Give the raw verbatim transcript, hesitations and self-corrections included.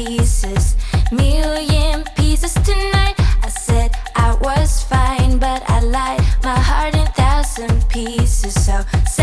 pieces, million pieces tonight. I said I was fine, but I lied. My heart in thousand pieces. So